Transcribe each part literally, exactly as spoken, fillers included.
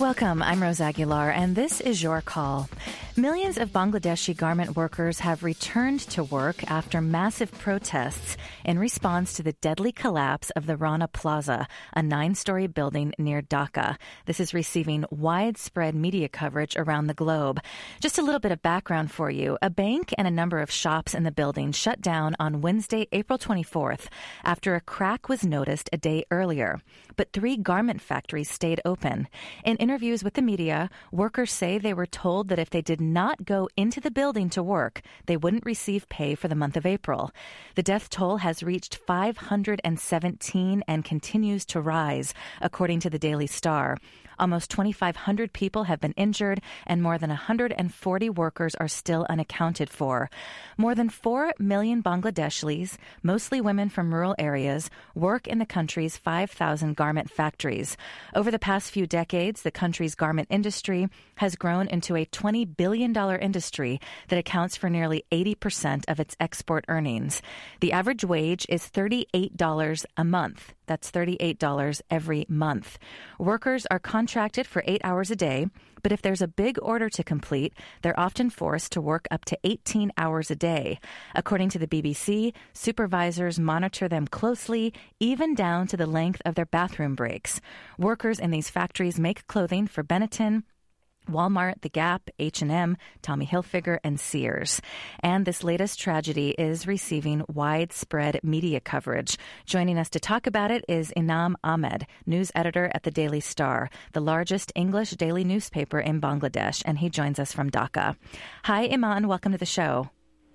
Welcome. I'm Rose Aguilar, and this is Your Call. Millions of Bangladeshi garment workers have returned to work after massive protests in response to the deadly collapse of the Rana Plaza, a nine-story building near Dhaka. This is receiving widespread media coverage around the globe. Just a little bit of background for you. A bank and a number of shops in the building shut down on Wednesday, April twenty-fourth, after a crack was noticed a day earlier. But three garment factories stayed open. In interviews with the media, workers say they were told that if they did not go into the building to work, they wouldn't receive pay for the month of April. The death toll has reached five hundred seventeen and continues to rise, according to the Daily Star. Almost twenty-five hundred people have been injured, and more than one hundred forty workers are still unaccounted for. More than four million Bangladeshis, mostly women from rural areas, work in the country's five thousand garment factories. Over the past few decades, the country's garment industry has grown into a twenty billion dollars industry that accounts for nearly eighty percent of its export earnings. The average wage is thirty-eight dollars a month. That's thirty-eight dollars every month. Workers are contracted for eight hours a day, but if there's a big order to complete, they're often forced to work up to eighteen hours a day. According to the B B C, supervisors monitor them closely, even down to the length of their bathroom breaks. Workers in these factories make clothing for Benetton, Walmart, The Gap, H and M, Tommy Hilfiger, and Sears. And this latest tragedy is receiving widespread media coverage. Joining us to talk about it is Inam Ahmed, news editor at the Daily Star, the largest English daily newspaper in Bangladesh, and he joins us from Dhaka. Hi, Iman. Welcome to the show.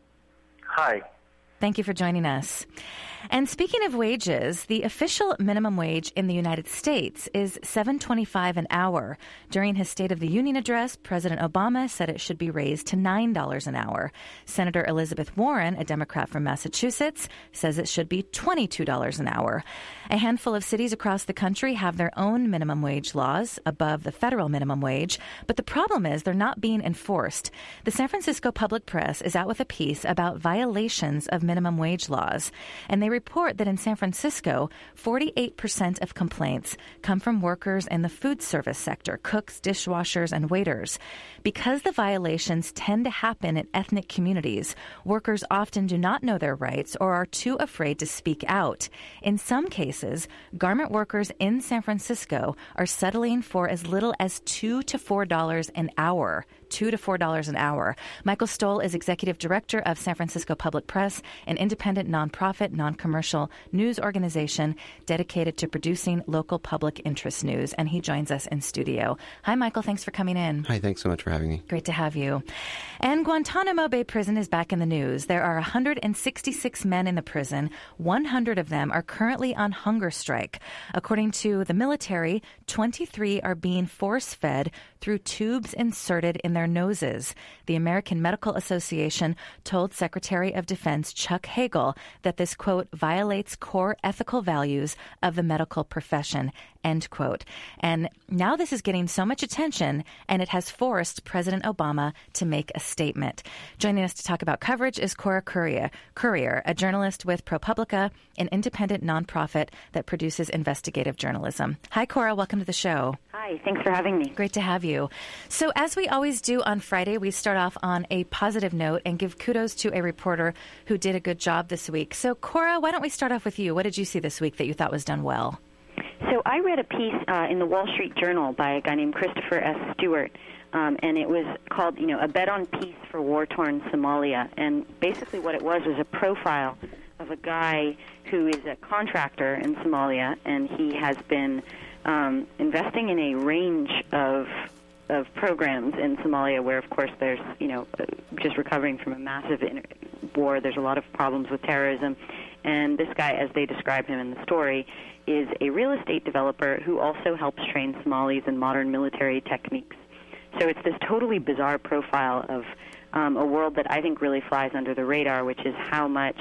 Hi. Thank you for joining us. And speaking of wages, the official minimum wage in the United States is seven dollars and twenty-five cents an hour. During his State of the Union address, President Obama said it should be raised to nine dollars an hour. Senator Elizabeth Warren, a Democrat from Massachusetts, says it should be twenty-two dollars an hour. A handful of cities across the country have their own minimum wage laws above the federal minimum wage, but the problem is they're not being enforced. The San Francisco Public Press is out with a piece about violations of minimum wage laws, and they report that in San Francisco, forty-eight percent of complaints come from workers in the food service sector, cooks, dishwashers, and waiters. Because the violations tend to happen in ethnic communities, workers often do not know their rights or are too afraid to speak out. In some cases, garment workers in San Francisco are settling for as little as two to four dollars an hour. Two to four dollars an hour. Michael Stoll is executive director of San Francisco Public Press, an independent nonprofit, non-commercial news organization dedicated to producing local public interest news, and he joins us in studio. Hi, Michael. Thanks for coming in. Hi. Thanks so much for having me. Great to have you. And Guantanamo Bay Prison is back in the news. There are one hundred sixty-six men in the prison. one hundred of them are currently on hunger strike. According to the military, twenty-three are being force-fed through tubes inserted in their noses. The American Medical Association told Secretary of Defense Chuck Hagel that this, quote, violates core ethical values of the medical profession, end quote. And now this is getting so much attention, and it has forced President Obama to make a statement. Joining us to talk about coverage is Cora Courier, Courier, a journalist with ProPublica, an independent nonprofit that produces investigative journalism. Hi, Cora. Welcome to the show. Hi. Thanks for having me. Great to have you. So as we always do on Friday, we start off on a positive note and give kudos to a reporter who did a good job this week. So, Cora, why don't we start off with you? What did you see this week that you thought was done well? So I read a piece uh, in the Wall Street Journal by a guy named Christopher S. Stewart, um, and it was called, you know, A Bet on Peace for War-Torn Somalia. And basically what it was was a profile of a guy who is a contractor in Somalia, and he has been um, investing in a range of of programs in Somalia where, of course, there's, you know, just recovering from a massive war. There's a lot of problems with terrorism. And this guy, as they describe him in the story, is a real estate developer who also helps train Somalis in modern military techniques. So it's this totally bizarre profile of um, a world that I think really flies under the radar, which is how much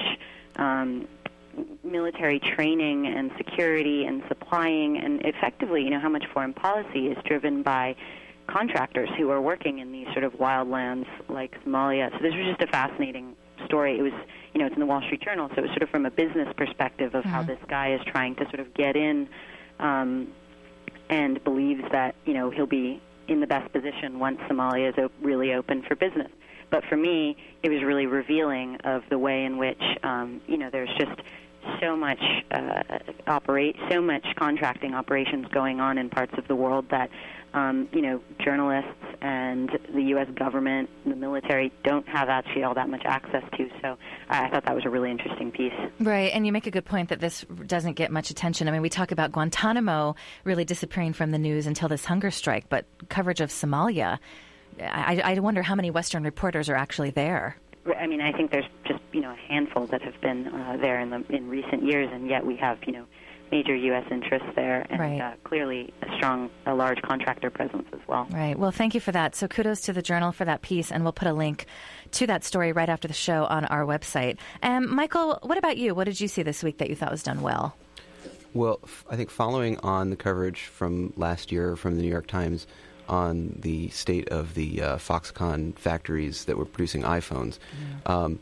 um, military training and security and supplying and effectively, you know, how much foreign policy is driven by contractors who are working in these sort of wild lands like Somalia. So this was just a fascinating story. It was, you know, it's in the Wall Street Journal, so it was sort of from a business perspective of mm-hmm. how this guy is trying to sort of get in um, and believes that, you know, he'll be in the best position once Somalia is op- really open for business. But for me, it was really revealing of the way in which, um, you know, there's just so much uh, operate, so much contracting operations going on in parts of the world that, um, you know, journalists and the U S government, the military don't have actually all that much access to. So I thought that was a really interesting piece. Right, and you make a good point that this doesn't get much attention. I mean, we talk about Guantanamo really disappearing from the news until this hunger strike, but coverage of Somalia, I, I wonder how many Western reporters are actually there. I mean, I think there's just, you know, a handful that have been uh, there in the in recent years, and yet we have, you know, major U S interests there, and right. uh, clearly a strong, a large contractor presence as well. Right. Well, thank you for that. So kudos to the Journal for that piece, and we'll put a link to that story right after the show on our website. Um, Michael, what about you? What did you see this week that you thought was done well? Well, f- I think following on the coverage from last year from the New York Times on the state of the uh, Foxconn factories that were producing iPhones, yeah. um,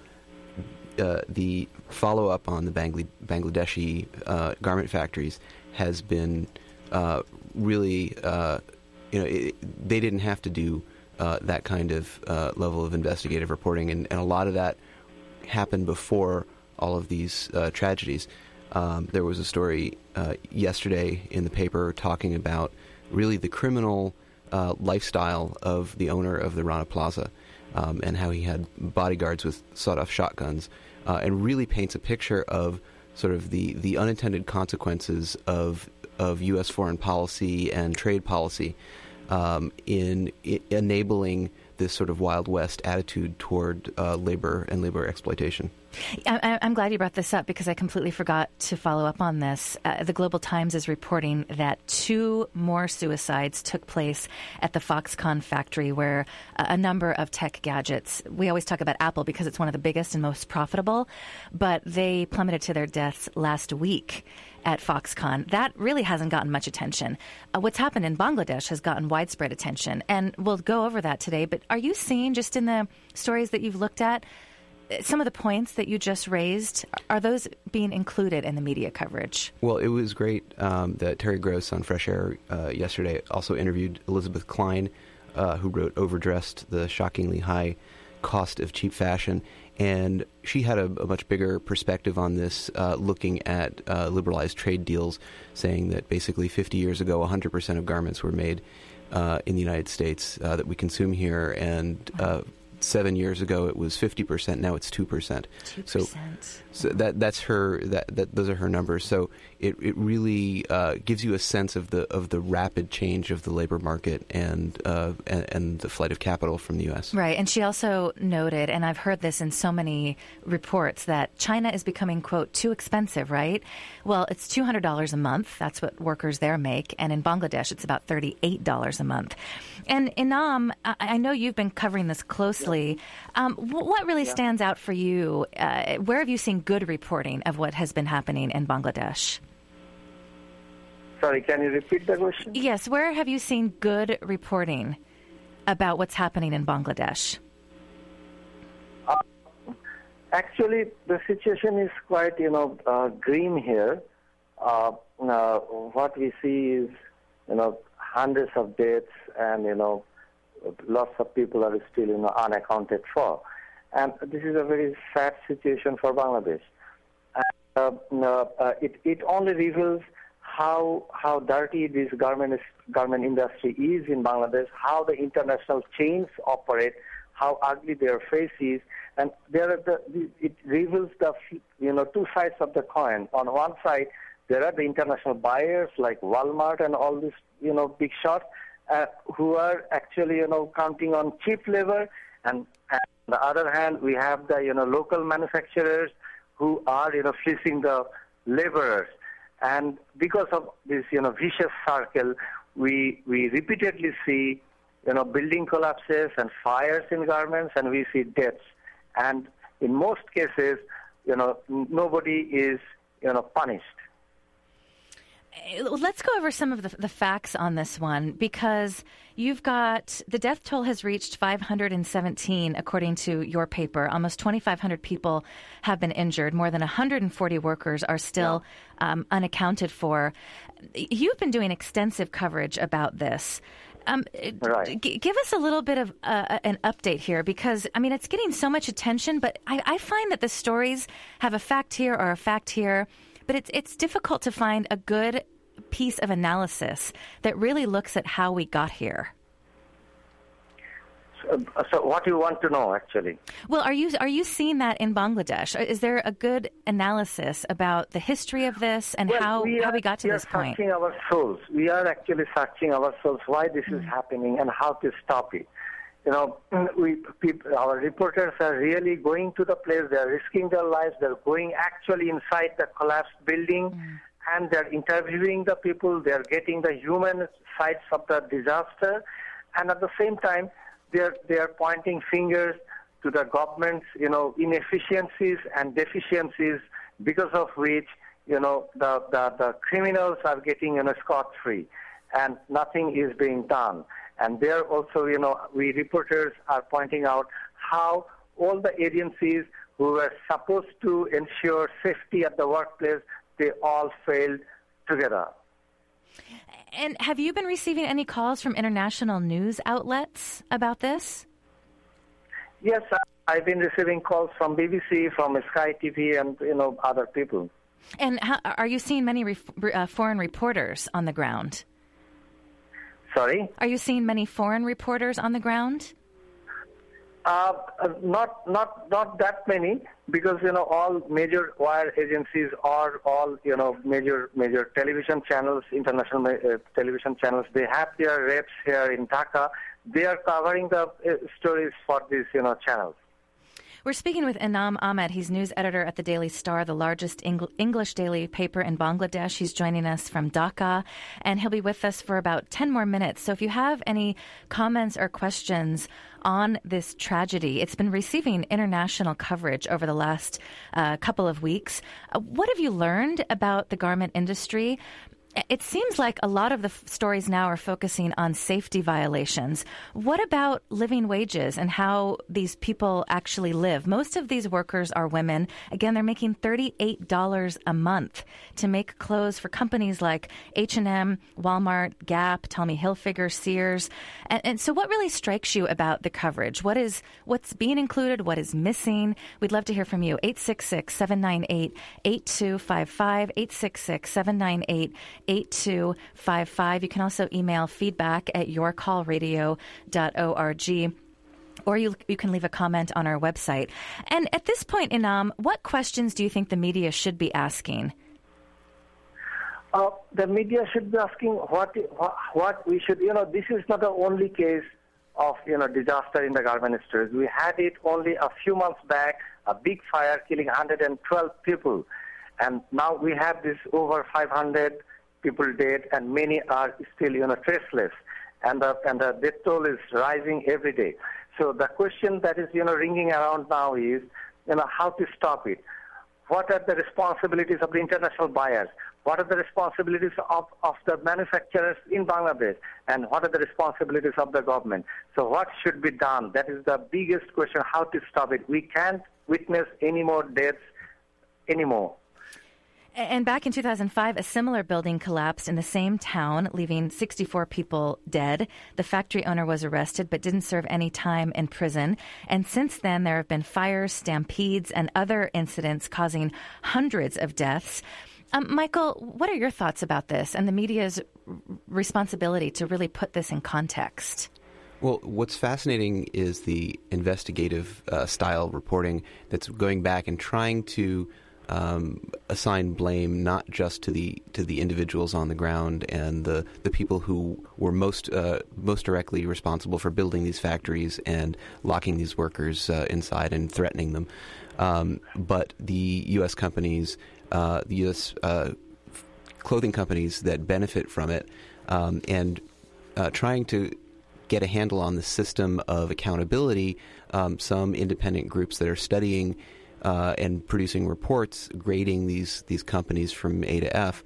uh, the follow-up on the Bangla- Bangladeshi uh, garment factories has been uh, really, uh, you know, it, they didn't have to do uh, that kind of uh, level of investigative reporting, and, and a lot of that happened before all of these uh, tragedies. Um, there was a story uh, yesterday in the paper talking about really the criminal Uh, lifestyle of the owner of the Rana Plaza, um, and how he had bodyguards with sawed-off shotguns, uh, and really paints a picture of sort of the, the unintended consequences of of U S foreign policy and trade policy um, in, in enabling this sort of Wild West attitude toward uh, labor and labor exploitation. I, I'm glad you brought this up because I completely forgot to follow up on this. Uh, the Global Times is reporting that two more suicides took place at the Foxconn factory where uh, a number of tech gadgets, we always talk about Apple because it's one of the biggest and most profitable, but they plummeted to their deaths last week at Foxconn. That really hasn't gotten much attention. Uh, what's happened in Bangladesh has gotten widespread attention, and we'll go over that today. But are you seeing, just in the stories that you've looked at, some of the points that you just raised, are those being included in the media coverage? Well, it was great um, that Terry Gross on Fresh Air uh, yesterday also interviewed Elizabeth Klein, uh, who wrote Overdressed, the shockingly high cost of cheap fashion. And she had a, a much bigger perspective on this, uh, looking at uh, liberalized trade deals, saying that basically fifty years ago, one hundred percent of garments were made uh, in the United States uh, that we consume here, and uh, seven years ago it was fifty percent. Now it's two percent. Two percent. So, so that that's her. That, that those are her numbers. So it it really uh, gives you a sense of the of the rapid change of the labor market and, uh, and and the flight of capital from the U S. Right, and she also noted, and I've heard this in so many reports, that China is becoming, quote, too expensive. Right? Well, it's two hundred dollars a month. That's what workers there make, and in Bangladesh it's about thirty-eight dollars a month. And Inam, I, I know you've been covering this closely. Um, what really yeah. stands out for you? Uh, where have you seen good reporting of what has been happening in Bangladesh? Sorry, can you repeat the question? Yes, where have you seen good reporting about what's happening in Bangladesh? Uh, actually, the situation is quite, you know, uh, grim here. Uh, uh, what we see is, you know, hundreds of deaths, and, you know, lots of people are still, you know, unaccounted for. And this is a very sad situation for Bangladesh. And, uh, uh, it, it only reveals how how dirty this garment is, garment industry is in Bangladesh, how the international chains operate, how ugly their face is, and there are the, it reveals the you know two sides of the coin. On one side, there are the international buyers like Walmart and all these you know big shots uh, who are actually you know counting on cheap labor, and, and on the other hand, we have the you know local manufacturers who are you know fleecing the laborers. And because of this, you know, vicious circle, we we repeatedly see, you know, building collapses and fires in garments, and we see deaths. And in most cases, you know, nobody is, you know, punished. Let's go over some of the, the facts on this one, because you've got the death toll has reached five hundred seventeen, according to your paper. Almost twenty-five hundred people have been injured. More than one hundred forty workers are still yeah. um, unaccounted for. You've been doing extensive coverage about this. Um, right. g- give us a little bit of uh, an update here, because, I mean, it's getting so much attention, but I, I find that the stories have a fact here or a fact here, but it's it's difficult to find a good piece of analysis that really looks at how we got here. So, so what do you want to know, actually? Well, are you are you seeing that in Bangladesh? Is there a good analysis about the history of this and well, how, we are, how we got to we this are point? searching our souls. We are actually searching our souls why this mm. is happening and how to stop it. You know, we people, our reporters are really going to the place. They're risking their lives. They're going actually inside the collapsed building, mm. and they're interviewing the people. They're getting the human sides of the disaster, and at the same time, they're they're pointing fingers to the government's, you know, inefficiencies and deficiencies, because of which, you know, the the, the criminals are getting, you know, scot-free, and nothing is being done. And there also, you know, we reporters are pointing out how all the agencies who were supposed to ensure safety at the workplace, they all failed together. And have you been receiving any calls from international news outlets about this? Yes, I've been receiving calls from B B C, from Sky T V, and, you know, other people. And how, are you seeing many re- uh, foreign reporters on the ground? Sorry? Are you seeing many foreign reporters on the ground? Uh, not not not that many, because, you know, all major wire agencies are all, you know, major major television channels, international uh, television channels. They have their reps here in Dhaka. They are covering the uh, stories for these, you know, channels. We're speaking with Inam Ahmed. He's news editor at the Daily Star, the largest Eng- English daily paper in Bangladesh. He's joining us from Dhaka, and he'll be with us for about ten more minutes. So if you have any comments or questions on this tragedy, it's been receiving international coverage over the last uh, couple of weeks. Uh, what have you learned about the garment industry? It seems like a lot of the f- stories now are focusing on safety violations. What about living wages and how these people actually live? Most of these workers are women. Again, they're making thirty-eight dollars a month to make clothes for companies like H and M, Walmart, Gap, Tommy Hilfiger, Sears. And, and so what really strikes you about the coverage? What is, what's being included? What is missing? We'd love to hear from you. eight six six, seven nine eight, eight two five five, eight six six, seven nine eight, eight two five five. You can also email feedback at your call radio dot org, or you you can leave a comment on our website. And at this point, Inam, what questions do you think the media should be asking? Uh, the media should be asking what what we should, you know, this is not the only case of, you know, disaster in the garment industry. We had it only a few months back, a big fire killing one hundred twelve people. And now we have this over five hundred people dead, and many are still, you know, traceless, and the and the death toll is rising every day. So the question that is, you know, ringing around now is, you know, how to stop it. What are the responsibilities of the international buyers? What are the responsibilities of, of the manufacturers in Bangladesh? And what are the responsibilities of the government? So what should be done? That is the biggest question, how to stop it. We can't witness any more deaths anymore. And back in two thousand five, a similar building collapsed in the same town, leaving sixty-four people dead. The factory owner was arrested but didn't serve any time in prison. And since then, there have been fires, stampedes, and other incidents causing hundreds of deaths. Um, Michael, what are your thoughts about this and the media's r- responsibility to really put this in context? Well, what's fascinating is the investigative uh, style reporting that's going back and trying to Um, assign blame not just to the to the individuals on the ground and the, the people who were most uh, most directly responsible for building these factories and locking these workers uh, inside and threatening them, um, but the U S companies, uh, the U S uh, clothing companies that benefit from it, um, and uh, trying to get a handle on the system of accountability. Um, some independent groups that are studying Uh, and producing reports grading these these companies from A to F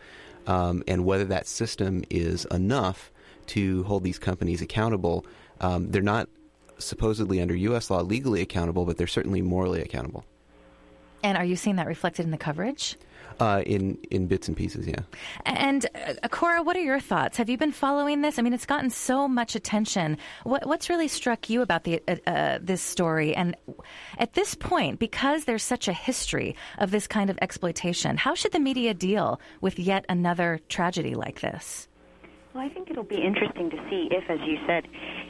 um, and whether that system is enough to hold these companies accountable. Um, they're not supposedly under U S law legally accountable, but they're certainly morally accountable. And are you seeing that reflected in the coverage? Uh, in, in bits and pieces, yeah. And uh, Cora, what are your thoughts? Have you been following this? I mean, it's gotten so much attention. What, what's really struck you about the uh, uh, this story? And at this point, because there's such a history of this kind of exploitation, how should the media deal with yet another tragedy like this? Well, I think it'll be interesting to see if, as you said,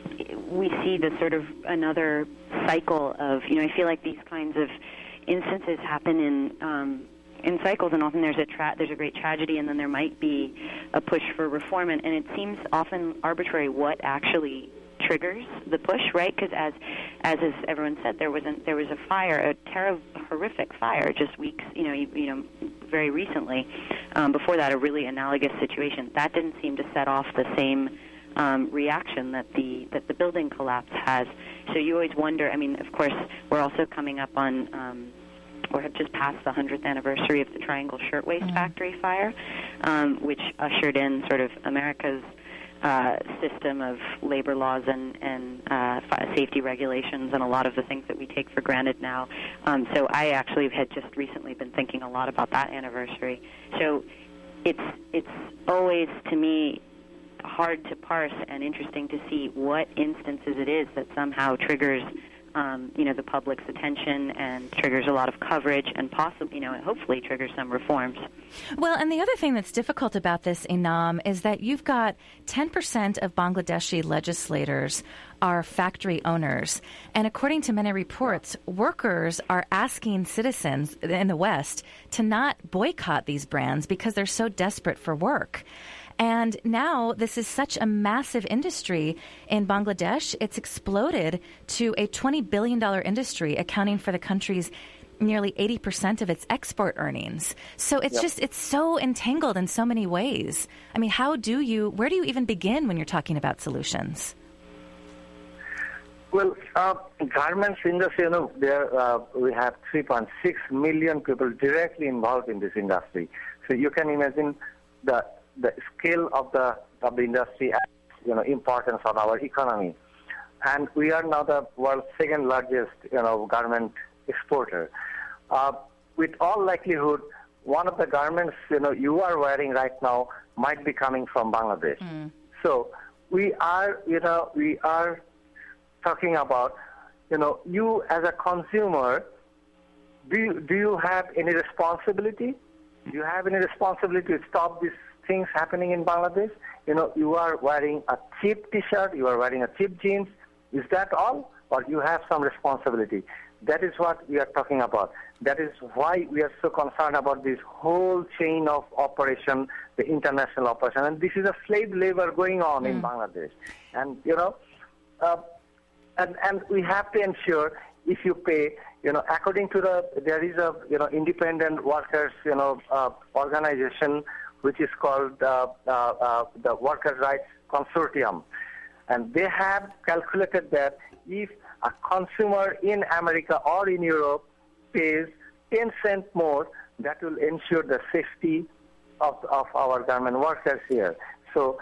we see the sort of another cycle of, you know, I feel like these kinds of instances happen in um, in cycles, and often there's a tra- there's a great tragedy, and then there might be a push for reform, and, and it seems often arbitrary what actually triggers the push, right? Because as as is everyone said, there was a, there was a fire, a terrible, horrific fire, just weeks, you know, you, you know, very recently. Um, before that, a really analogous situation that didn't seem to set off the same um, reaction that the that the building collapse has. So you always wonder. I mean, of course, we're also coming up on. Um, or have just passed the hundredth anniversary of the Triangle Shirtwaist mm-hmm. Factory fire, um, which ushered in sort of America's uh, system of labor laws and, and uh, safety regulations and a lot of the things that we take for granted now. Um, so I actually had just recently been thinking a lot about that anniversary. So it's it's always, to me, hard to parse and interesting to see what instances it is that somehow triggers Um, you know, the public's attention and triggers a lot of coverage and possibly, you know, hopefully triggers some reforms. Well, and the other thing that's difficult about this, Inam, is that you've got ten percent of Bangladeshi legislators are factory owners. And according to many reports, workers are asking citizens in the West to not boycott these brands because they're so desperate for work. And now this is such a massive industry in Bangladesh. It's exploded to a twenty billion dollars industry, accounting for the country's nearly eighty percent of its export earnings. So it's yep. just, it's so entangled in so many ways. I mean, how do you, where do you even begin when you're talking about solutions? Well, uh, garments industry, you know, there uh, we have three point six million people directly involved in this industry. So you can imagine the the scale of the of the industry and, you know, importance on our economy. And we are now the world's second largest, you know, garment exporter. Uh, with all likelihood, one of the garments, you know, you are wearing right now might be coming from Bangladesh. Mm. So we are, you know, we are talking about, you know, you as a consumer, do you, do you have any responsibility? Do you have any responsibility to stop these things happening in Bangladesh? You know, you are wearing a cheap T-shirt, you are wearing a cheap jeans. Is that all? Or you have some responsibility? That is what we are talking about. That is why we are so concerned about this whole chain of operation, the international operation. And this is a slave labor going on mm. in Bangladesh. And, you know, uh, and, and we have to ensure if you pay, you know, according to the, there is a, you know, independent workers, you know, uh, organization which is called uh, uh, uh, the Workers' Rights Consortium. And they have calculated that if a consumer in America or in Europe pays ten cents more, that will ensure the safety of, of our garment workers here. So,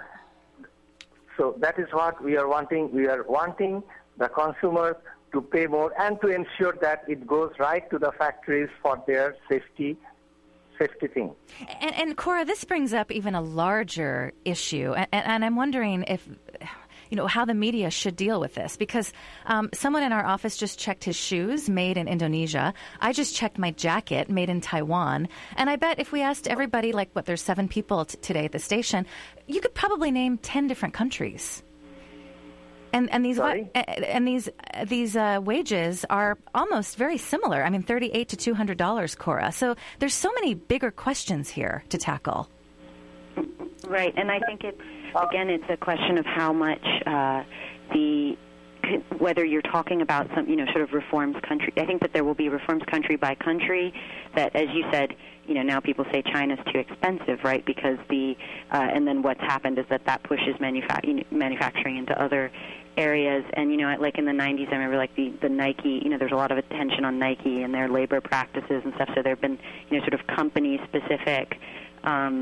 so that is what we are wanting. We are wanting the consumers to pay more and to ensure that it goes right to the factories for their safety safety thing. And, and Cora, this brings up even a larger issue, and, and I'm wondering if, you know, how the media should deal with this, because um, someone in our office just checked his shoes made in Indonesia. I just checked my jacket made in Taiwan. And I bet if we asked everybody, like, what, there's seven people t- today at the station, you could probably name ten different countries. And and these Sorry? and these these uh, wages are almost very similar. I mean, thirty-eight to two hundred dollars, Cora. So there's so many bigger questions here to tackle. Right, and I think it's again, it's a question of how much uh, the whether you're talking about some, you know, sort of reforms country. I think that there will be reforms country by country. That, as you said, you know, now people say China's too expensive, right? Because the uh, and then what's happened is that that pushes manufa- manufacturing into other areas. And, you know, like in the nineties, I remember like the, the Nike, you know, there's a lot of attention on Nike and their labor practices and stuff. So there have been, you know, sort of company-specific, um,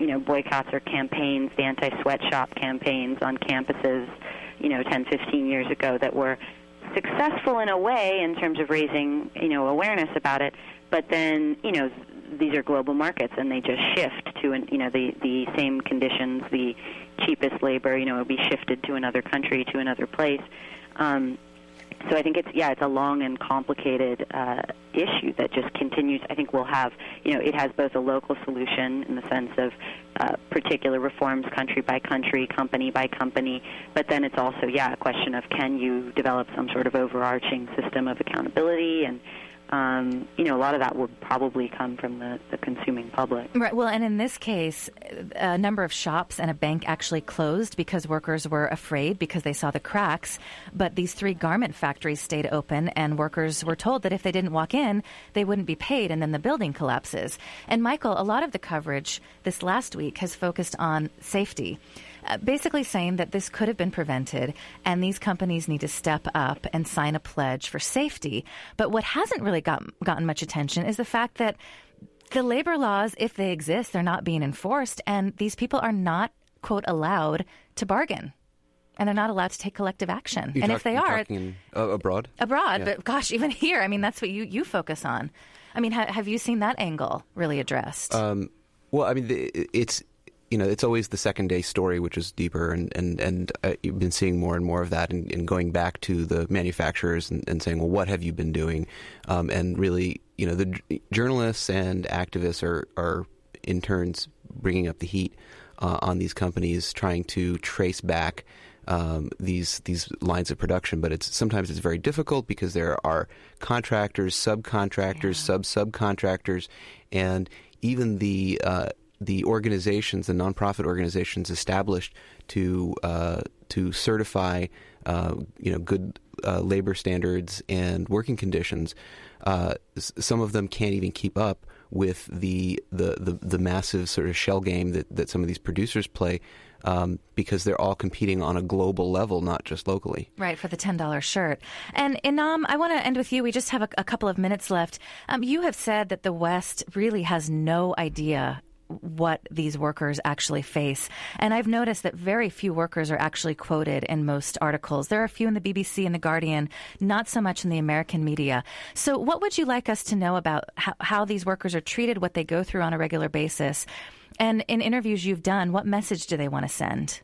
you know, boycotts or campaigns, the anti-sweatshop campaigns on campuses, you know, ten, fifteen years ago that were successful in a way in terms of raising, you know, awareness about it. But then, you know, these are global markets, and they just shift to, an, you know, the, the same conditions, the cheapest labor, you know, will be shifted to another country, to another place. Um, so I think it's, yeah, it's a long and complicated uh, issue that just continues. I think we'll have, you know, it has both a local solution in the sense of uh, particular reforms country by country, company by company, but then it's also, yeah, a question of can you develop some sort of overarching system of accountability, and Um, you know, a lot of that would probably come from the, the consuming public. Right. Well, and in this case, a number of shops and a bank actually closed because workers were afraid because they saw the cracks. But these three garment factories stayed open, and workers were told that if they didn't walk in, they wouldn't be paid, and then the building collapses. And, Michael, a lot of the coverage this last week has focused on safety. Uh, basically saying that this could have been prevented, and these companies need to step up and sign a pledge for safety. But what hasn't really got, gotten much attention is the fact that the labor laws, if they exist, they're not being enforced, and these people are not, quote, allowed to bargain. And they're not allowed to take collective action. You're and talk, if they you're are... talking, uh, abroad? Abroad, yeah. But gosh, even here, I mean, that's what you, you focus on. I mean, ha- have you seen that angle really addressed? Um, well, I mean, the, it's... You know, it's always the second day story, which is deeper, and and and uh, you've been seeing more and more of that, and, and going back to the manufacturers and, and saying, well, what have you been doing? Um, and really, you know, the j- journalists and activists are are in turns bringing up the heat uh, on these companies, trying to trace back um, these these lines of production. But it's sometimes it's very difficult because there are contractors, subcontractors, yeah. sub subcontractors, and even the uh, the organizations, the nonprofit organizations established to uh, to certify, uh, you know, good uh, labor standards and working conditions. Uh, s- some of them can't even keep up with the the, the, the massive sort of shell game that, that some of these producers play, um, because they're all competing on a global level, not just locally. Right, for the ten dollars shirt. And Inam, I want to end with you. We just have a, a couple of minutes left. Um, you have said that the West really has no idea what these workers actually face. And I've noticed that very few workers are actually quoted in most articles. There are a few in the B B C and The Guardian, not so much in the American media. So what would you like us to know about how, how these workers are treated, what they go through on a regular basis? And in interviews you've done, what message do they want to send?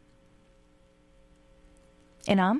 Inam?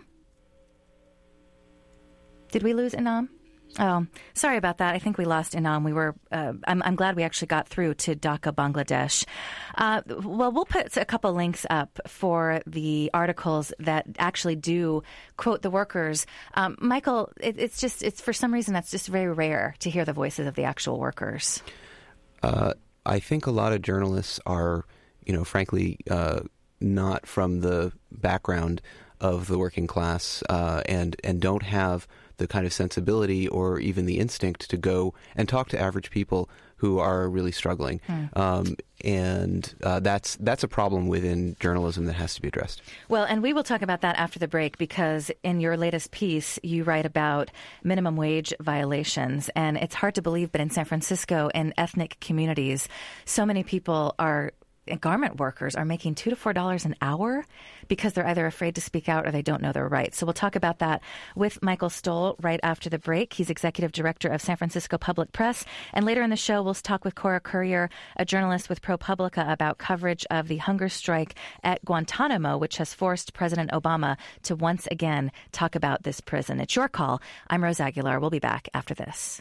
Did we lose Inam? Oh, sorry about that. I think we lost Inam. We were. Uh, I'm, I'm glad we actually got through to Dhaka, Bangladesh. Uh, well, we'll put a couple links up for the articles that actually do quote the workers. Um, Michael, it, it's just it's for some reason that's just very rare to hear the voices of the actual workers. Uh, I think a lot of journalists are, you know, frankly, uh, not from the background of the working class, uh, and and don't have the kind of sensibility or even the instinct to go and talk to average people who are really struggling. Mm. Um, and uh, that's that's a problem within journalism that has to be addressed. Well, and we will talk about that after the break, because in your latest piece, you write about minimum wage violations. And it's hard to believe, but in San Francisco, in ethnic communities, so many people are garment workers are making two to four dollars an hour because they're either afraid to speak out or they don't know their rights. So we'll talk about that with Michael Stoll right after the break. He's executive director of San Francisco Public Press. And later in the show, we'll talk with Cora Courier, a journalist with ProPublica, about coverage of the hunger strike at Guantanamo, which has forced President Obama to once again talk about this prison. It's your call. I'm Rose Aguilar. We'll be back after this.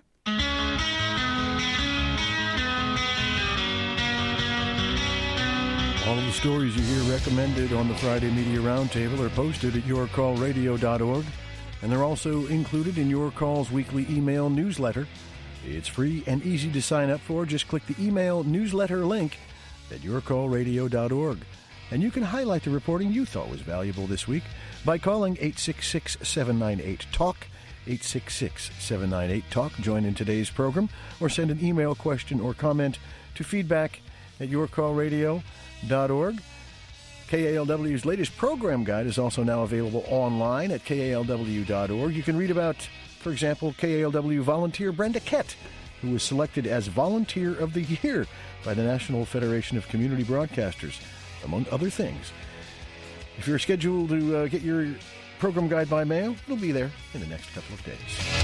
All of the stories you hear recommended on the Friday Media Roundtable are posted at your call radio dot org, and they're also included in Your Call's weekly email newsletter. It's free and easy to sign up for. Just click the email newsletter link at your call radio dot org. And you can highlight the reporting you thought was valuable this week by calling eight six six, seven nine eight, talk, eight six six, seven nine eight, talk. Join in today's program, or send an email question or comment to feedback at your call radio dot org. K A L W's latest program guide is also now available online at K A L W dot org. You can read about, for example, K A L W volunteer Brenda Kett, who was selected as Volunteer of the Year by the National Federation of Community Broadcasters, among other things. If you're scheduled to uh, get your program guide by mail, it'll be there in the next couple of days.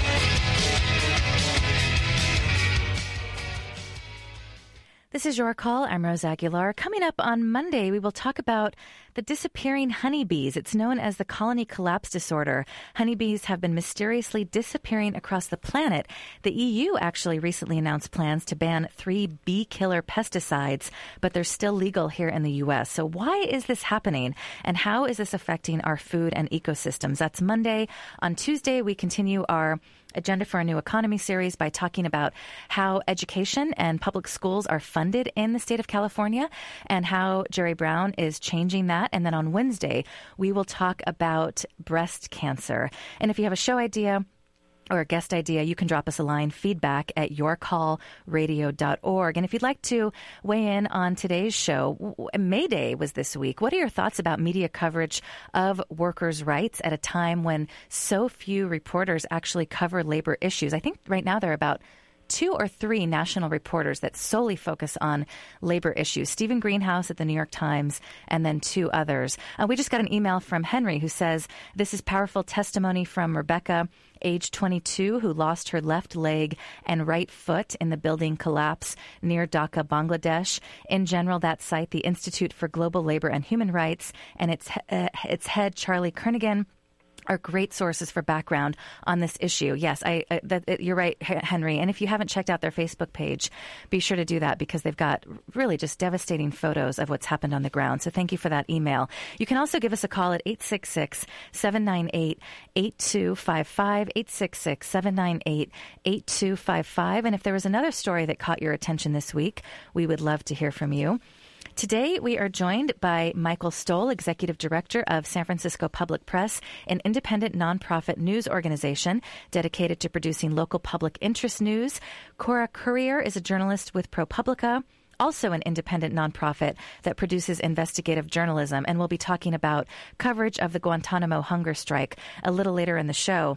This is Your Call. I'm Rose Aguilar. Coming up on Monday, we will talk about the disappearing honeybees. It's known as the colony collapse disorder. Honeybees have been mysteriously disappearing across the planet. The E U actually recently announced plans to ban three bee killer pesticides, but they're still legal here in the U S. So why is this happening, and how is this affecting our food and ecosystems? That's Monday. On Tuesday, we continue our Agenda for a New Economy series by talking about how education and public schools are funded in the state of California and how Jerry Brown is changing that. And then on Wednesday, we will talk about breast cancer. And if you have a show idea or a guest idea, you can drop us a line, feedback at your call radio dot org. And if you'd like to weigh in on today's show, May Day was this week. What are your thoughts about media coverage of workers' rights at a time when so few reporters actually cover labor issues? I think right now there are about two or three national reporters that solely focus on labor issues. Stephen Greenhouse at the New York Times, and then two others. Uh, we just got an email from Henry who says, this is powerful testimony from Rebecca, age twenty-two, who lost her left leg and right foot in the building collapse near Dhaka, Bangladesh. In general, that site, the Institute for Global Labor and Human Rights, and its, uh, its head, Charlie Kernigan, are great sources for background on this issue. Yes, I, uh, that, you're right, Henry. And if you haven't checked out their Facebook page, be sure to do that because they've got really just devastating photos of what's happened on the ground. So thank you for that email. You can also give us a call at eight six six, seven nine eight, eight two five five, eight six six, seven nine eight, eight two five five. And if there was another story that caught your attention this week, we would love to hear from you. Today, we are joined by Michael Stoll, Executive Director of San Francisco Public Press, an independent nonprofit news organization dedicated to producing local public interest news. Cora Currier is a journalist with ProPublica, also an independent nonprofit that produces investigative journalism, and we'll be talking about coverage of the Guantanamo hunger strike a little later in the show.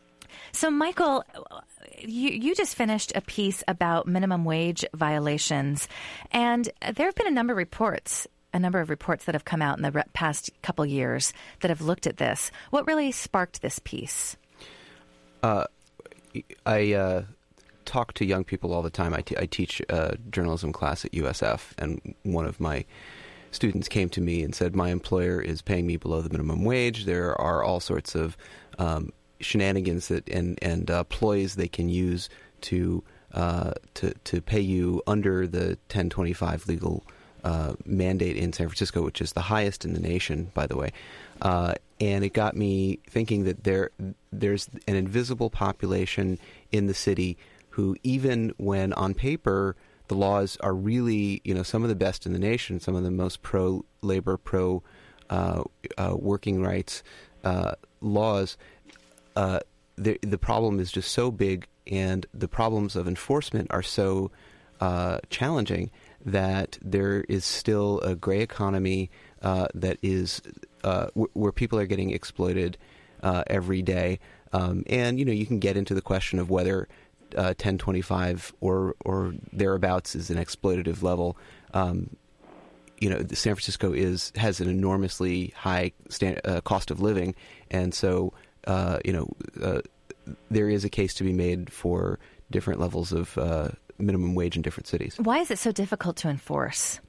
So, Michael, you, you just finished a piece about minimum wage violations, and there have been a number of reports, a number of reports that have come out in the past couple years that have looked at this. What really sparked this piece? Uh, I uh, talk to young people all the time. I, t- I teach a journalism class at U S F, and one of my students came to me and said, my employer is paying me below the minimum wage. There are all sorts of um, shenanigans that and and uh, ploys they can use to uh, to to pay you under the ten twenty-five legal uh, mandate in San Francisco, which is the highest in the nation, by the way. Uh, and it got me thinking that there there's an invisible population in the city who, even when on paper the laws are really, you know, some of the best in the nation, some of the most pro labor, pro uh, uh, working rights uh, laws. Uh, the the problem is just so big, and the problems of enforcement are so uh, challenging that there is still a gray economy uh, that is uh, w- where people are getting exploited uh, every day. Um, and you know, you can get into the question of whether uh, ten twenty-five or or thereabouts is an exploitative level. Um, you know, San Francisco is has an enormously high stand, uh, cost of living, and so. Uh, you know, uh, there is a case to be made for different levels of uh, minimum wage in different cities. Why is it so difficult to enforce?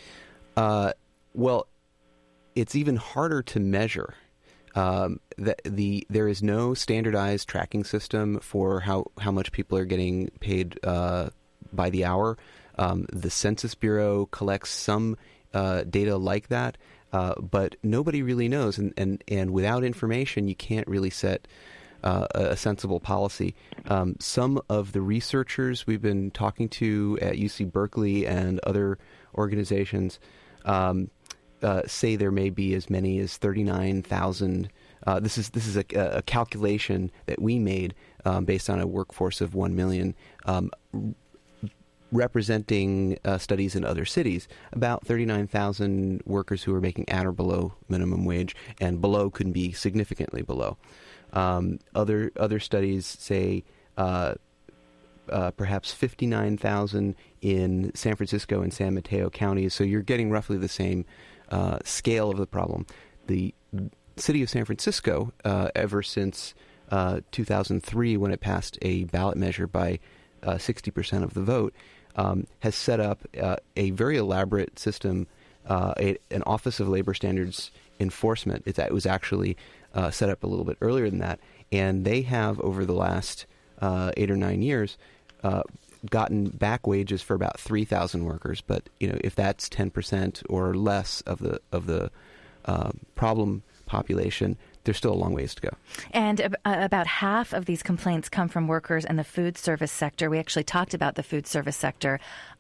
Uh, well, it's even harder to measure. Um, the, the there is no standardized tracking system for how, how much people are getting paid uh, by the hour. Um, the Census Bureau collects some uh, data like that. Uh, but nobody really knows, and, and, and without information, you can't really set uh, a sensible policy. Um, some of the researchers we've been talking to at U C Berkeley and other organizations um, uh, say there may be as many as thirty-nine thousand. Uh, this is this is a, a calculation that we made um, based on a workforce of one million. Um, representing uh, studies in other cities, about thirty-nine thousand workers who are making at or below minimum wage, and below could be significantly below. Um, other other studies say uh, uh, perhaps fifty-nine thousand in San Francisco and San Mateo counties. So you're getting roughly the same uh, scale of the problem. The city of San Francisco, uh, ever since uh, two thousand three, when it passed a ballot measure by uh, sixty percent of the vote, um, has set up uh, a very elaborate system, uh, a, an Office of Labor Standards Enforcement. It's, it was actually uh, set up a little bit earlier than that, and they have, over the last uh, eight or nine years, uh, gotten back wages for about three thousand workers. But you know, if that's ten percent or less of the of the uh, problem population, there's still a long ways to go. And uh, about half of these complaints come from workers in the food service sector. We actually talked about the food service sector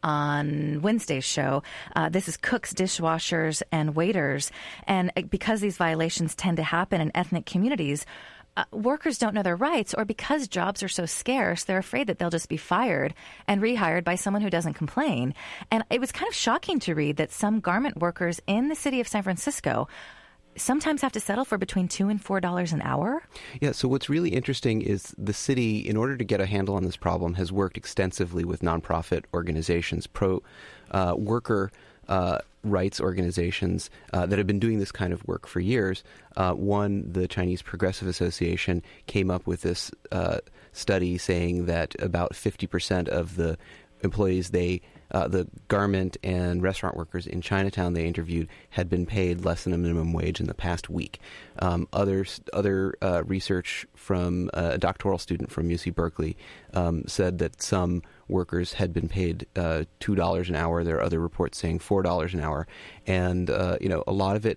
on Wednesday's show. Uh, this is cooks, dishwashers, and waiters. And because these violations tend to happen in ethnic communities, Uh, workers don't know their rights, or because jobs are so scarce, they're afraid that they'll just be fired and rehired by someone who doesn't complain. And it was kind of shocking to read that some garment workers in the city of San Francisco sometimes have to settle for between two and four dollars an hour. Yeah. So what's really interesting is the city, in order to get a handle on this problem, has worked extensively with nonprofit organizations, pro uh, worker uh, rights organizations uh, that have been doing this kind of work for years. Uh, one, the Chinese Progressive Association, came up with this uh, study saying that about fifty percent of the employees they Uh, the garment and restaurant workers in Chinatown they interviewed had been paid less than a minimum wage in the past week. Um, others, other uh, research from a doctoral student from U C Berkeley um, said that some workers had been paid uh, two dollars an hour. There are other reports saying four dollars an hour. And, uh, you know, a lot of it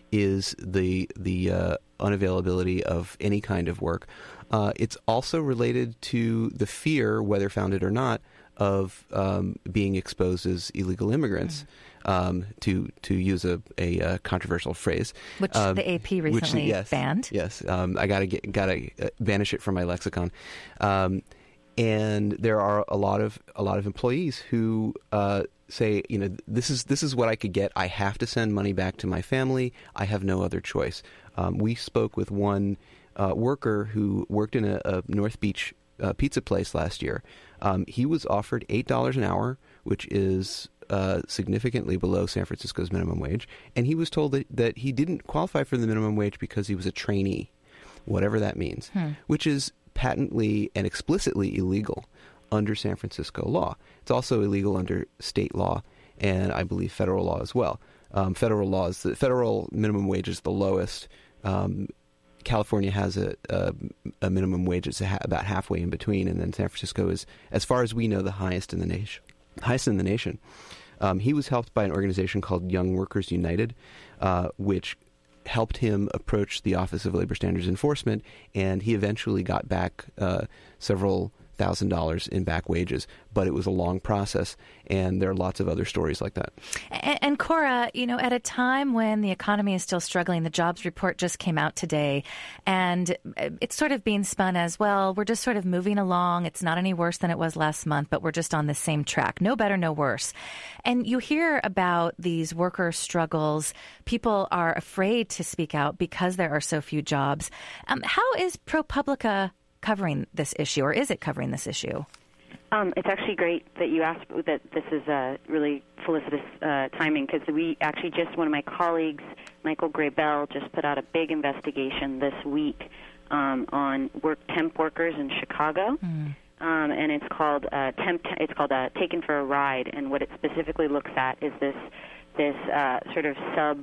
is the, the uh, unavailability of any kind of work. Uh, it's also related to the fear, whether founded or not, of um, being exposed as illegal immigrants, mm. um, to to use a, a, a controversial phrase, which um, the A P recently which, yes, banned. Yes, um, I gotta get, gotta banish it from my lexicon. Um, and there are a lot of a lot of employees who uh, say, you know, this is this is what I could get. I have to send money back to my family. I have no other choice. Um, we spoke with one uh, worker who worked in a, a North Beach uh, pizza place last year. Um, he was offered eight dollars an hour, which is uh, significantly below San Francisco's minimum wage. And he was told that, that he didn't qualify for the minimum wage because he was a trainee, whatever that means, hmm. which is patently and explicitly illegal under San Francisco law. It's also illegal under state law and I believe federal law as well. Um, federal law is the federal minimum wage is the lowest. Um, California has a, a, a minimum wage that's ha- about halfway in between, and then San Francisco is, as far as we know, the highest in the nation. Highest in the nation. Um, he was helped by an organization called Young Workers United, uh, which helped him approach the Office of Labor Standards Enforcement, and he eventually got back uh, several thousand dollars in back wages, but it was a long process, and there are lots of other stories like that. And, and Cora, you know, at a time when the economy is still struggling, the jobs report just came out today, and it's sort of being spun as, well, we're just sort of moving along. It's not any worse than it was last month, but we're just on the same track. No better, no worse. And you hear about these worker struggles. People are afraid to speak out because there are so few jobs. Um, how is ProPublica covering this issue, or is it covering this issue? Um, it's actually great that you asked that this is uh, really felicitous uh, timing, because we actually just, one of my colleagues, Michael Graybell, just put out a big investigation this week um, on work temp workers in Chicago, mm. um, and it's called uh, temp. It's called uh, Taken for a Ride, and what it specifically looks at is this this uh, sort of sub.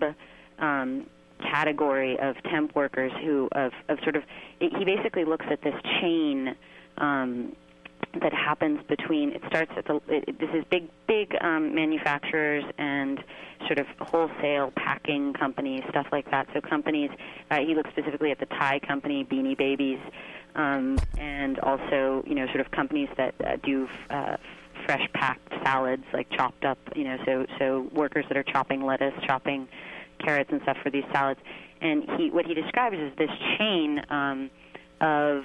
Um, category of temp workers who of, of sort of it, he basically looks at this chain um, that happens between it starts at the it, this is big big um, manufacturers and sort of wholesale packing companies, stuff like that. So companies uh, he looks specifically at the Thai company Beanie Babies, um, and also you know sort of companies that uh, do uh, fresh packed salads, like chopped up, you know so so workers that are chopping lettuce, chopping carrots and stuff for these salads. And he, what he describes is this chain um, of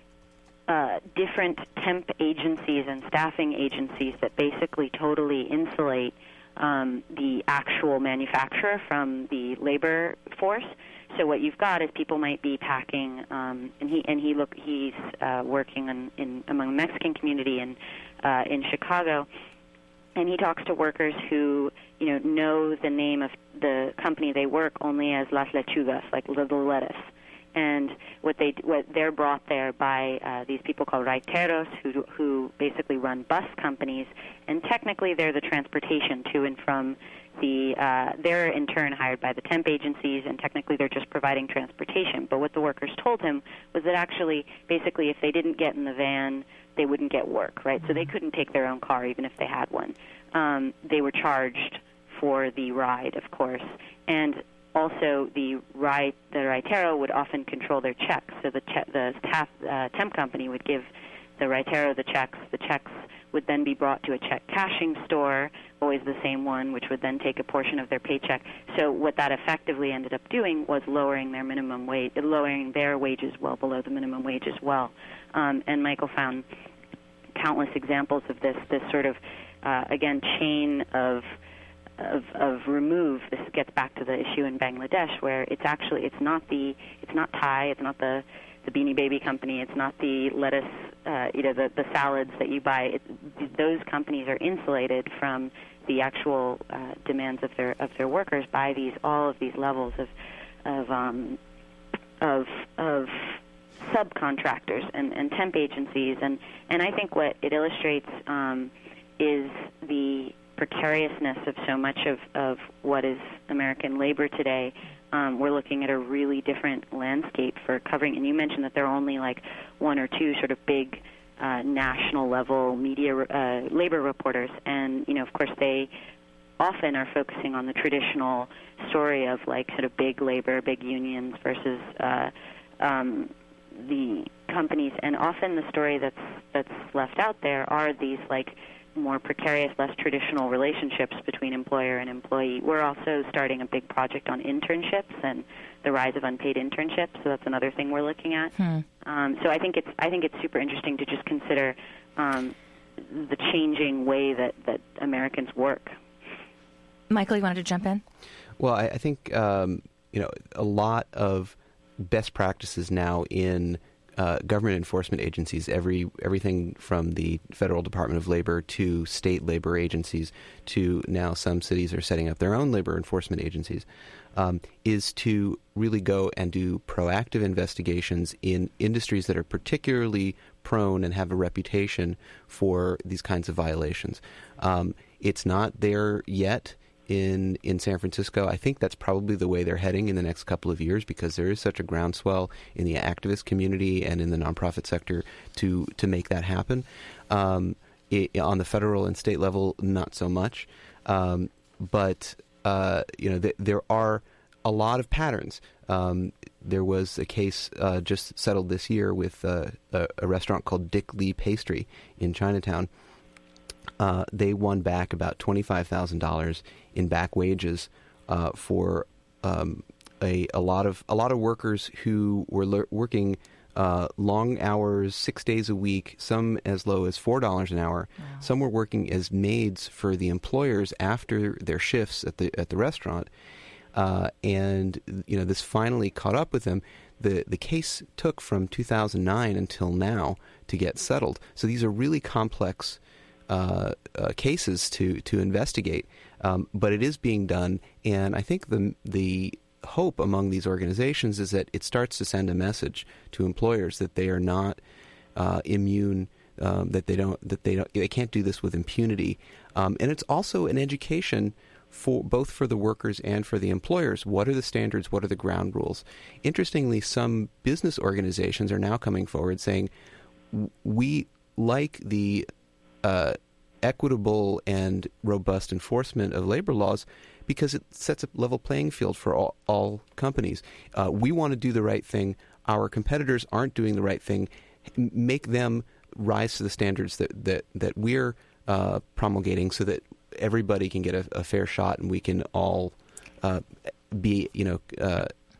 uh, different temp agencies and staffing agencies that basically totally insulate um, the actual manufacturer from the labor force. so what you've got is people might be packing, um, and he and he look he's uh, working in, in among the Mexican community in uh, in Chicago, and he talks to workers who you know know the name of the company they work only as Las Lechugas, like little lettuce. And what they what they're brought there by uh, these people called raiteros, who who basically run bus companies, and technically they're the transportation to and from the. Uh, they're in turn hired by the temp agencies, and technically they're just providing transportation. But what the workers told him was that actually, basically, if they didn't get in the van, they wouldn't get work, right? So they couldn't take their own car even if they had one. Um, they were charged for the ride, of course, and also, the right, the raitero would often control their checks. So the che- the staff, uh, temp company would give the raitero the checks. The checks would then be brought to a check cashing store, always the same one, which would then take a portion of their paycheck. So what that effectively ended up doing was lowering their minimum wage, lowering their wages well below the minimum wage as well. Um, and Michael found countless examples of this. This sort of, uh, again, chain of Of, of remove. This gets back to the issue in Bangladesh, where it's actually it's not the it's not Thai, it's not the the Beanie Baby company, it's not the lettuce, uh, you know, the the salads that you buy. It, those companies are insulated from the actual uh, demands of their of their workers by these all of these levels of of um, of of subcontractors and, and temp agencies, and and I think what it illustrates um, is the precariousness of so much of, of what is American labor today. Um, we're looking at a really different landscape for covering, and you mentioned that there are only like one or two sort of big uh, national level media uh, labor reporters, and you know, of course, they often are focusing on the traditional story of like sort of big labor, big unions versus uh, um, the companies, and often the story that's that's left out there are these like more precarious, less traditional relationships between employer and employee. We're also starting a big project on internships and the rise of unpaid internships, so that's another thing we're looking at. Hmm. Um, so I think it's I think it's super interesting to just consider um, the changing way that, that Americans work. Michael, you wanted to jump in? Well, I, I think um, you know a lot of best practices now in Uh, government enforcement agencies, every everything from the Federal Department of Labor to state labor agencies to now some cities are setting up their own labor enforcement agencies, um, is to really go and do proactive investigations in industries that are particularly prone and have a reputation for these kinds of violations. Um, it's not there yet in in San Francisco. I think that's probably the way they're heading in the next couple of years, because there is such a groundswell in the activist community and in the nonprofit sector to to make that happen. Um, it, on the federal and state level, not so much. Um, but uh, you know, th- there are a lot of patterns. Um, there was a case uh, just settled this year with uh, a, a restaurant called Dick Lee Pastry in Chinatown. Uh, they won back about twenty-five thousand dollars in back wages uh, for um, a, a lot of a lot of workers who were le- working uh, long hours, six days a week, some as low as four dollars an hour. Wow. Some were working as maids for the employers after their shifts at the at the restaurant. Uh, and you know, this finally caught up with them. The the case took from two thousand nine until now to get settled. So these are really complex Uh, uh, cases to to investigate, um, but it is being done, and I think the the hope among these organizations is that it starts to send a message to employers that they are not uh, immune, um, that they don't that they don't they can't do this with impunity, um, and it's also an education for both for the workers and for the employers. What are the standards? What are the ground rules? Interestingly, some business organizations are now coming forward saying we like the Uh, equitable and robust enforcement of labor laws because it sets a level playing field for all, all companies. Uh, we want to do the right thing. Our competitors aren't doing the right thing. Make them rise to the standards that, that, that we're uh, promulgating so that everybody can get a, a fair shot and we can all uh, be, you know, uh,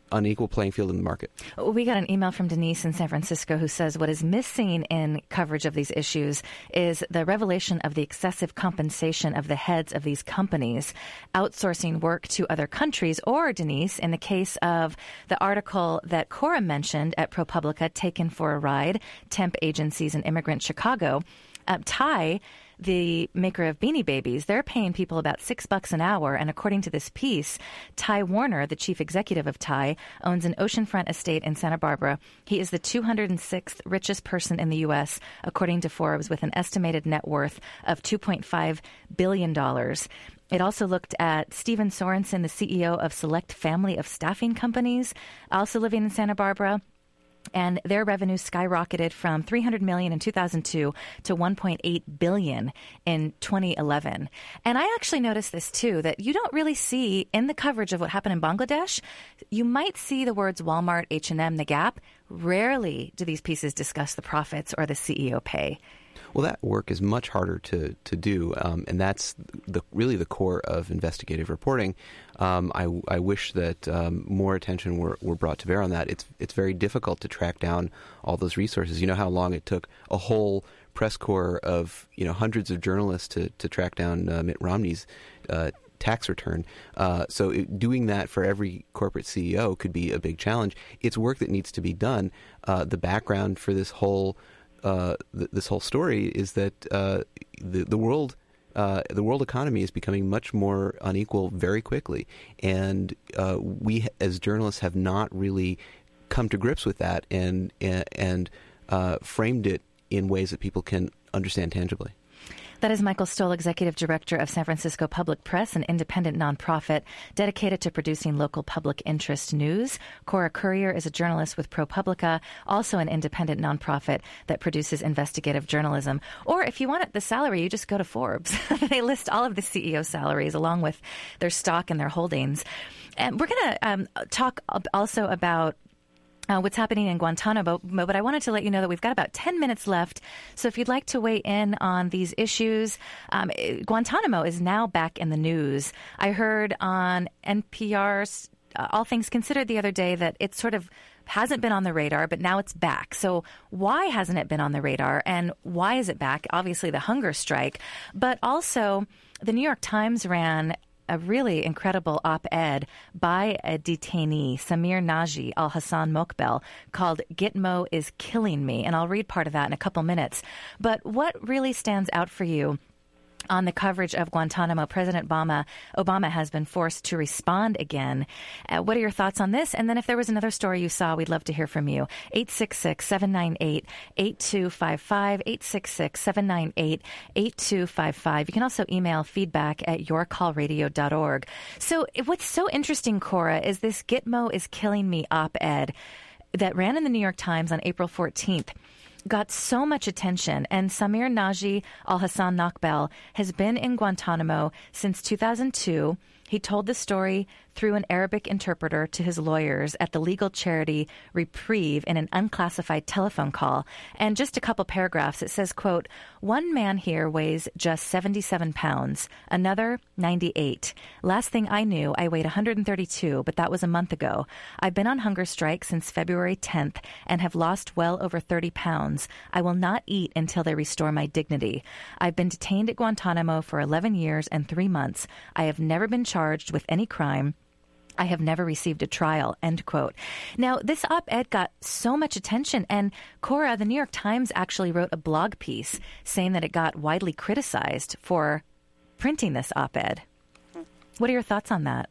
unequal playing field in the market. We got an email from Denise in San Francisco who says what is missing in coverage of these issues is the revelation of the excessive compensation of the heads of these companies outsourcing work to other countries, or, Denise, in the case of the article that Cora mentioned at ProPublica, Taken for a Ride, Temp Agencies in Immigrant Chicago, uh, Ty, the maker of Beanie Babies, they're paying people about six bucks an hour. And according to this piece, Ty Warner, the chief executive of Ty, owns an oceanfront estate in Santa Barbara. He is the two hundred sixth richest person in the U S, according to Forbes, with an estimated net worth of two point five billion dollars. It also looked at Steven Sorensen, the C E O of Select Family of Staffing Companies, also living in Santa Barbara. And their revenue skyrocketed from three hundred million dollars in two thousand two to one point eight billion dollars in twenty eleven. And I actually noticed this, too, that you don't really see in the coverage of what happened in Bangladesh. You might see the words Walmart, H and M, The Gap. Rarely do these pieces discuss the profits or the C E O pay. Well, that work is much harder to, to do, um, and that's the, really the core of investigative reporting. Um, I, I wish that um, more attention were, were brought to bear on that. It's it's very difficult to track down all those resources. You know how long it took a whole press corps of you know hundreds of journalists to, to track down uh, Mitt Romney's uh, tax return. Uh, so it, doing that for every corporate C E O could be a big challenge. It's work that needs to be done. Uh, the background for this whole Uh, th- this whole story is that uh, the the world uh, the world economy is becoming much more unequal very quickly, and uh, we as journalists have not really come to grips with that and and, and uh, framed it in ways that people can understand tangibly. That is Michael Stoll, Executive Director of San Francisco Public Press, an independent nonprofit dedicated to producing local public interest news. Cora Currier is a journalist with ProPublica, also an independent nonprofit that produces investigative journalism. Or if you want the salary, you just go to Forbes. They list all of the C E O salaries along with their stock and their holdings. And we're going to um, talk also about Uh, what's happening in Guantanamo, but I wanted to let you know that we've got about ten minutes left. So if you'd like to weigh in on these issues, um, Guantanamo is now back in the news. I heard on N P R's uh, All Things Considered the other day that it sort of hasn't been on the radar, but now it's back. So why hasn't it been on the radar, and why is it back? Obviously, the hunger strike, but also the New York Times ran a really incredible op-ed by a detainee, Samir Naji Al-Hassan Mokbel, called Gitmo is Killing Me. And I'll read part of that in a couple minutes. But what really stands out for you on the coverage of Guantanamo? President Obama, Obama has been forced to respond again. Uh, what are your thoughts on this? And then if there was another story you saw, we'd love to hear from you. eight six six, seven nine eight, eight two five five, eight six six, seven nine eight, eight two five five. You can also email feedback at your call radio dot org. So what's so interesting, Cora, is this Gitmo is Killing Me op-ed that ran in the New York Times on April fourteenth. Got so much attention, and Samir Naji Al-Hassan Mokbel has been in Guantanamo since two thousand two. He told the story through an Arabic interpreter to his lawyers at the legal charity Reprieve in an unclassified telephone call. And just a couple paragraphs, it says, quote, "One man here weighs just seventy-seven pounds, another ninety-eight. Last thing I knew, I weighed one hundred thirty-two, but that was a month ago. I've been on hunger strike since February tenth and have lost well over thirty pounds. I will not eat until they restore my dignity. I've been detained at Guantanamo for eleven years and three months. I have never been charged with any crime. I have never received a trial," end quote. Now, this op-ed got so much attention, and Cora, the New York Times actually wrote a blog piece saying that it got widely criticized for printing this op-ed. What are your thoughts on that?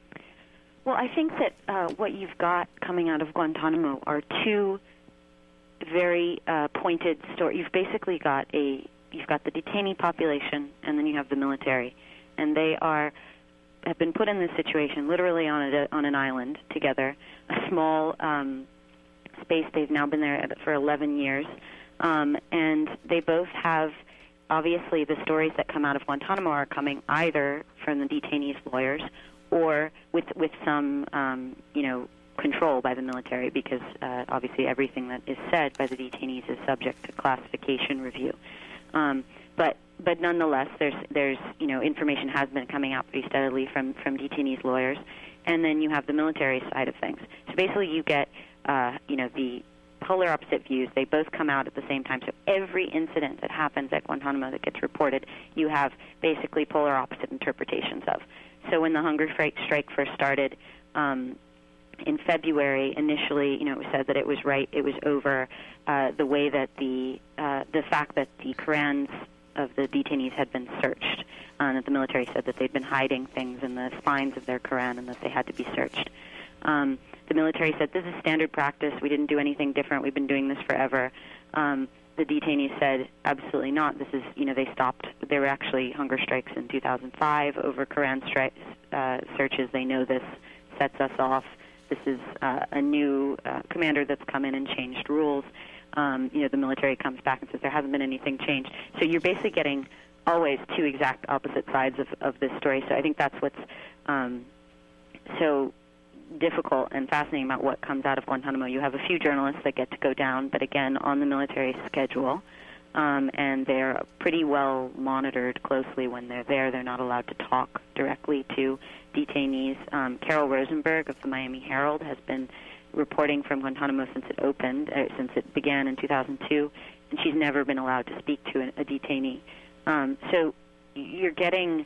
Well, I think that uh, what you've got coming out of Guantanamo are two very uh, pointed stories. You've basically got a you've got the detainee population, and then you have the military, and they are have been put in this situation literally on a, on an island together, a small um, space. They've now been there for eleven years, um, and they both have, obviously, the stories that come out of Guantanamo are coming either from the detainees' lawyers or with with some, um, you know, control by the military, because uh, obviously everything that is said by the detainees is subject to classification review. Um, but But nonetheless, there's, there's, you know, information has been coming out pretty steadily from, from detainees' lawyers. and then you have the military side of things. So basically you get, uh, you know, the polar opposite views. They both come out at the same time. So every incident that happens at Guantanamo that gets reported, you have basically polar opposite interpretations of. So when the hunger strike first started um, in February, initially, you know, it was said that it was right, it was over. Uh, the way that the uh, the fact that the Korans of the detainees had been searched, uh, that the military said that they'd been hiding things in the spines of their Koran and that they had to be searched. Um, the military said, this is standard practice. We didn't do anything different. We've been doing this forever. Um, the detainees said, absolutely not. This is, you know, they stopped. There were actually hunger strikes in two thousand five over Koran stri- uh, searches. They know this sets us off. This is uh, a new uh, commander that's come in and changed rules. Um, you know, the military comes back and says there hasn't been anything changed. So you're basically getting always two exact opposite sides of, of this story. So I think that's what's um, so difficult and fascinating about what comes out of Guantanamo. You have a few journalists that get to go down, but again, on the military schedule, um, and they're pretty well monitored closely when they're there. They're not allowed to talk directly to detainees. Um, Carol Rosenberg of the Miami Herald has been reporting from Guantanamo since it opened, uh, since it began in two thousand two, and she's never been allowed to speak to a, a detainee. Um, so you're getting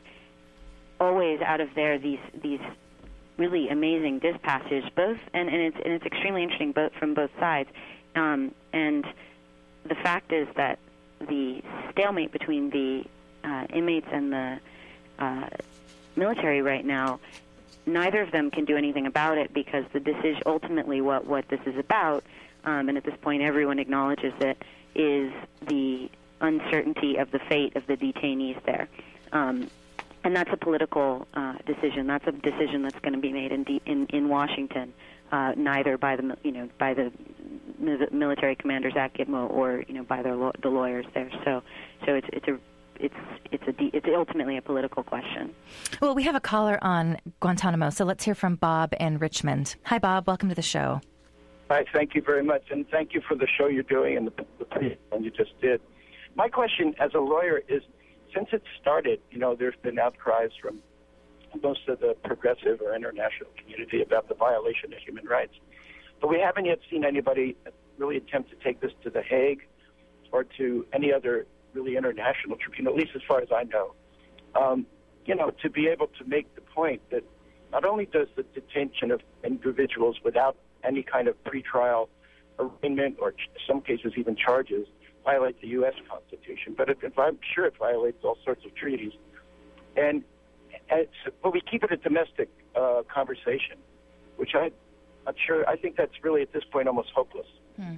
always out of there these these really amazing dispatches, both, and, and it's and it's extremely interesting both from both sides. Um, and the fact is that the stalemate between the uh, inmates and the uh, military right now, neither of them can do anything about it because the decision, ultimately what, what this is about, um, and at this point everyone acknowledges it, is the uncertainty of the fate of the detainees there. Um, and that's a political uh, decision. That's a decision that's going to be made in, D- in, in Washington, uh, neither by the you know by the military commanders at Gitmo or you know by their law- the lawyers there. So so it's it's a It's it's a de- it's ultimately a political question. Well, we have a caller on Guantanamo, so let's hear from Bob in Richmond. Hi, Bob. Welcome to the show. Hi. Thank you very much, and thank you for the show you're doing and the, the one you just did. My question as a lawyer is, since it started, you know, there's been outcries from most of the progressive or international community about the violation of human rights, but we haven't yet seen anybody really attempt to take this to The Hague or to any other really international tribunal, at least as far as I know, um, you know, to be able to make the point that not only does the detention of individuals without any kind of pretrial arraignment or in some cases even charges violate the U S Constitution, but it, if I'm sure it violates all sorts of treaties. And, and it's, but we keep it a domestic uh, conversation, which I, I'm sure, I think that's really at this point almost hopeless. Hmm.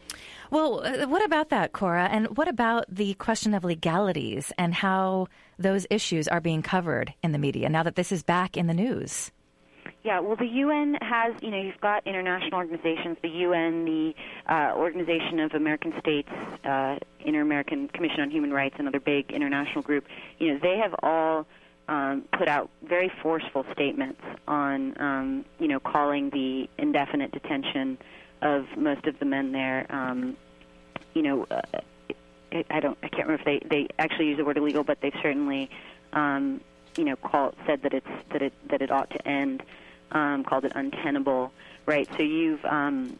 Well, uh, what about that, Cora? And what about the question of legalities and how those issues are being covered in the media now that this is back in the news? Yeah, well, the U N has, you know, you've got international organizations, the U N, the uh, Organization of American States, uh, Inter-American Commission on Human Rights, another big international group. You know, they have all um, put out very forceful statements on, um, you know, calling the indefinite detention of most of the men there, um, you know, uh, I don't, I can't remember if they, they actually use the word illegal, but they've certainly, um, you know, called, said that it's that it that it ought to end, um, called it untenable, right? So you've, um,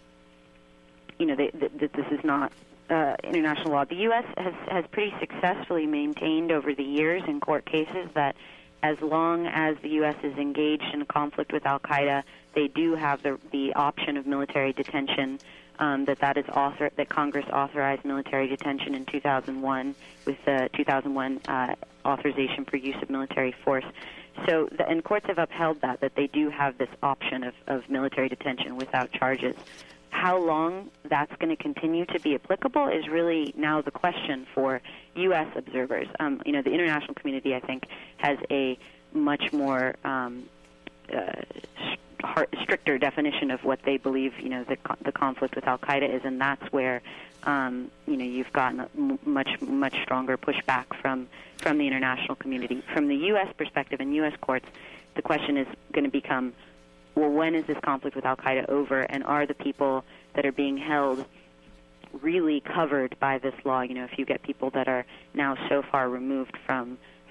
you know, that this is not uh, international law. The U S has has pretty successfully maintained over the years in court cases that as long as the U S is engaged in a conflict with Al-Qaeda, they do have the the option of military detention. Um, that that is author that Congress authorized military detention in two thousand one with the two thousand one uh, authorization for use of military force. So, the, and courts have upheld that that they do have this option of, of military detention without charges. How long that's going to continue to be applicable is really now the question for U S observers. Um, you know, the international community, I think, has a much more um, uh, hard, stricter definition of what they believe, you know, the, the conflict with Al-Qaeda is, and that's where, um, you know, you've gotten a much, much stronger pushback from, from the international community. From the U S perspective and U S courts, the question is going to become, well, when is this conflict with Al-Qaeda over, and are the people that are being held really covered by this law? You know, if you get people that are now so far removed from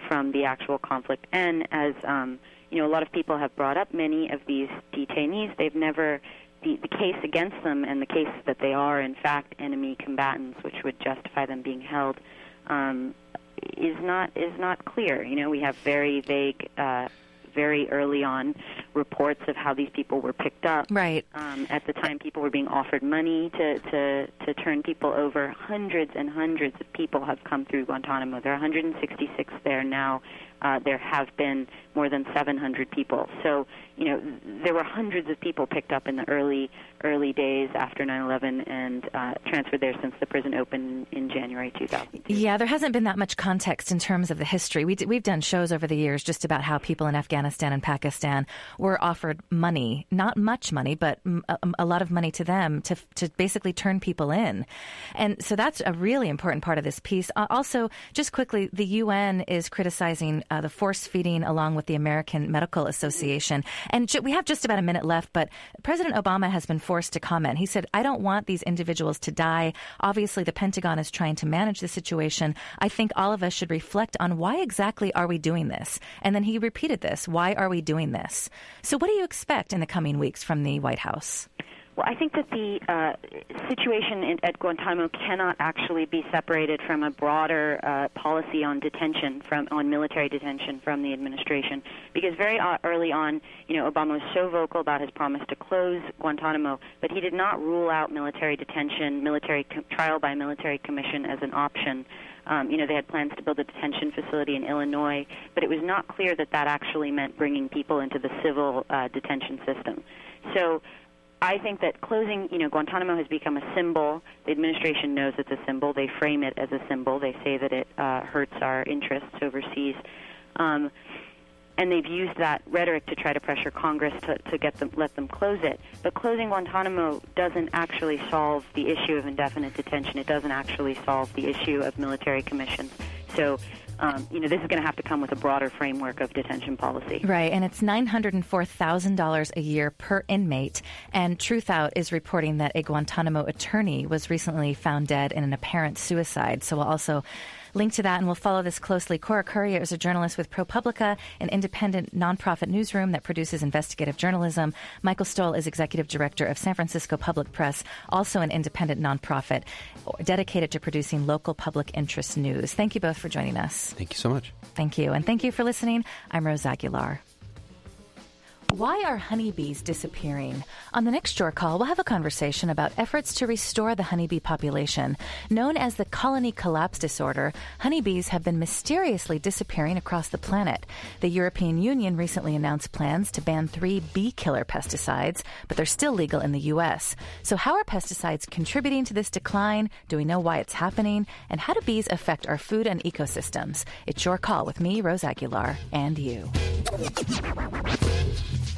from the actual conflict. And as um, you know, a lot of people have brought up many of these detainees. They've never the, the case against them and the case that they are in fact enemy combatants, which would justify them being held, um, is not is not clear. You know, we have very vague, uh, very early on reports of how these people were picked up. Right. Um, at the time, people were being offered money to, to, to turn people over. Hundreds and hundreds of people have come through Guantanamo. There are one hundred sixty-six there now. Uh, there have been more than seven hundred people. So, you know, there were hundreds of people picked up in the early early days after nine eleven and uh, transferred there since the prison opened in January two thousand two. Yeah, there hasn't been that much context in terms of the history. We d- we've done shows over the years just about how people in Afghanistan and Pakistan were offered money, not much money, but a, a lot of money to them to to basically turn people in. And so that's a really important part of this piece. Uh, also, just quickly, the U N is criticizing uh, the force feeding along with the American Medical Association. And ju- we have just about a minute left, but President Obama has been forced to comment. He said, I don't want these individuals to die. Obviously, the Pentagon is trying to manage the situation. I think all of us should reflect on why exactly are we doing this? And then he repeated this. Why are we doing this? So what do you expect in the coming weeks from the White House? Well, I think that the uh, situation in, at Guantanamo cannot actually be separated from a broader uh, policy on detention, from on military detention from the administration. Because very uh, early on, you know, Obama was so vocal about his promise to close Guantanamo, but he did not rule out military detention, military co- trial by military commission as an option. Um, you know, they had plans to build a detention facility in Illinois, but it was not clear that that actually meant bringing people into the civil uh, detention system. So I think that closing, you know, Guantanamo has become a symbol. The administration knows it's a symbol. They frame it as a symbol. They say that it uh, hurts our interests overseas. Um, and they've used that rhetoric to try to pressure Congress to, to get them, let them close it. But closing Guantanamo doesn't actually solve the issue of indefinite detention. It doesn't actually solve the issue of military commissions. So, Um, you know, this is going to have to come with a broader framework of detention policy. Right, and it's nine hundred four thousand dollars a year per inmate. And Truthout is reporting that a Guantanamo attorney was recently found dead in an apparent suicide. So we'll also link to that, and we'll follow this closely. Cora Currier is a journalist with ProPublica, an independent nonprofit newsroom that produces investigative journalism. Michael Stoll is executive director of San Francisco Public Press, also an independent nonprofit dedicated to producing local public interest news. Thank you both for joining us. Thank you so much. Thank you. And thank you for listening. I'm Rose Aguilar. Why are honeybees disappearing? On the next Shore Call, we'll have a conversation about efforts to restore the honeybee population. Known as the colony collapse disorder, honeybees have been mysteriously disappearing across the planet. The European Union recently announced plans to ban three bee killer pesticides, but they're still legal in the U S. So how are pesticides contributing to this decline? Do we know why it's happening? And how do bees affect our food and ecosystems? It's Shore Call with me, Rose Aguilar, and you.